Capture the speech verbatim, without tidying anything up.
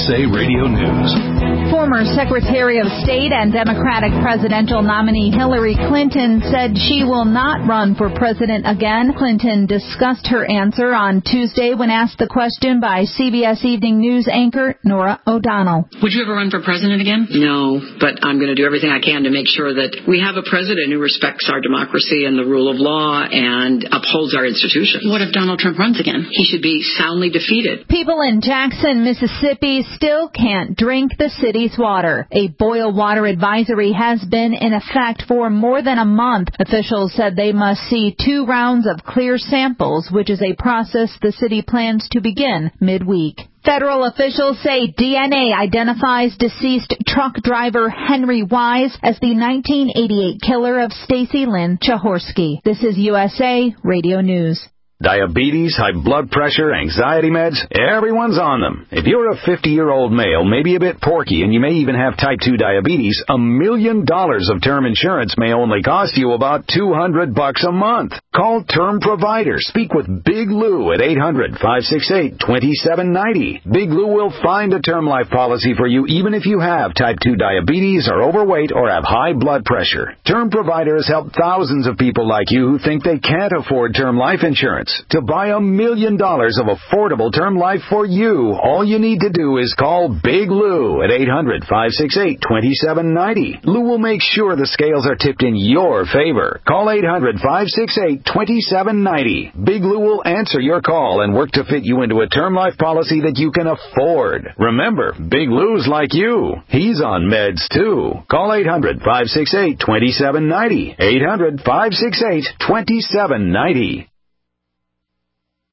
S A Radio News. Former Secretary of State and Democratic presidential nominee Hillary Clinton said she will not run for president again. Clinton discussed her answer on Tuesday when asked the question by C B S Evening News anchor Norah O'Donnell. Would you ever run for president again? No, but I'm going to do everything I can to make sure that we have a president who respects our democracy and the rule of law and upholds our institutions. What if Donald Trump runs again? He should be soundly defeated. People in Jackson, Mississippi still can't drink the city's water. A boil water advisory has been in effect for more than a month. Officials said they must see two rounds of clear samples, which is a process the city plans to begin midweek. Federal officials say D N A identifies deceased truck driver Henry Wise as the nineteen eighty-eight killer of Stacy Lynn Chahorsky. This is U S A Radio News. Diabetes, high blood pressure, anxiety meds, everyone's on them. If you're a fifty-year-old male, maybe a bit porky, and you may even have type two diabetes, a million dollars of term insurance may only cost you about two hundred bucks a month. Call Term Provider. Speak with Big Lou at eight hundred, five six eight, two seven nine zero. Big Lou will find a term life policy for you even if you have type two diabetes, are overweight, or have high blood pressure. Term Provider has helped thousands of people like you who think they can't afford term life insurance. To buy a million dollars of affordable term life for you, all you need to do is call Big Lou at eight hundred, five six eight, two seven nine zero. Lou will make sure the scales are tipped in your favor. Call eight hundred, five six eight, two seven nine zero. Big Lou will answer your call and work to fit you into a term life policy that you can afford. Remember, Big Lou's like you. He's on meds too. Call eight hundred, five six eight, two seven nine zero. eight hundred, five six eight, two seven nine zero.